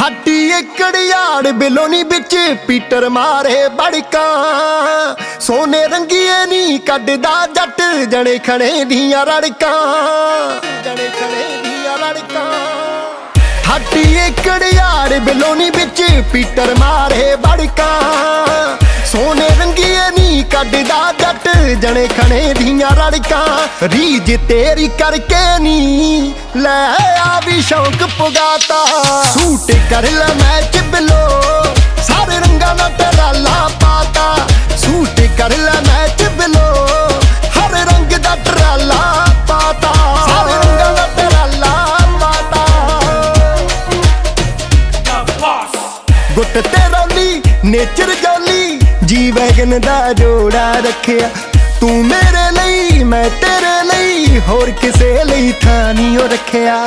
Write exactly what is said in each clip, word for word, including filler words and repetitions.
हाटी एकड़ यार्ड बिलोनी बिच पीटर मारे बड़का सोने रंगीए नी कड्डदा जट जने खने दियां रड़का जने खने दियां रड़का हाटी एकड़ यार्ड बिलोनी बिच पीटर मारे बड़का सोने रंगीए नी कड्डदा जट जने खने दियां रड़का रीज तेरी करके नी लै आ भी शौक पुगाता सूट कर ला मैच बिलो सारे रंगा ना टराला पाता सूट कर ला मैच बिलो हर रंग दा टराला पाता सारे रंगा ना टराला पाता गुट ते रौली नेचर जौली जी वैगन दा जोड़ा रखिया तू मेरे ਲਈ मैं तेरे ਲਈ होर किसे ਲਈ थां नहीं रखिया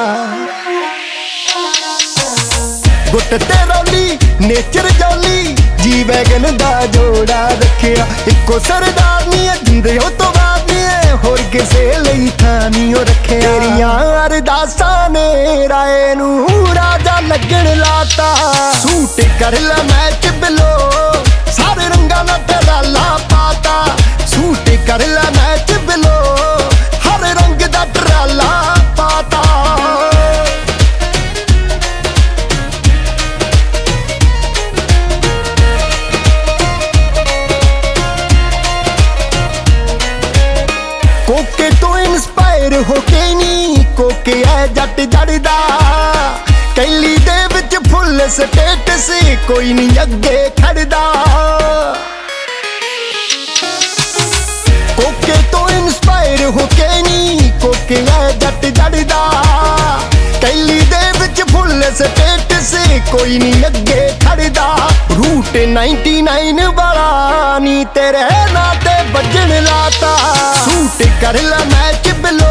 गुट ते रौली नेचर जौली जी वैगन दा जोड़ा रखिया इको सरदार नहीं है जिंदे हो तो बाद नहीं है होर किसे ਲਈ थां नहीं रखिया तेरियां अरदासां ने राए नू राजा लगन लाता सूट कर ला मैच बिलो सारे रंगा ना टराला पाता सूट कर ला मैच बिलो हर रंग दा टराला पाता कोके तो इंस्पायर होके नी कोके है जट जड़दा कैली दे विच फुल स्टेटस कोई नहीं अगे खड़दा कोके तो इंस्पायर होके नी कोके है जट जड़दा कैली दे विच फुल स्टेटस कोई नहीं अगे खड़दा रूट नाइनटी नाइन वाला नी तेरे नाते बजन लाता सूट कर ला मैच बिलो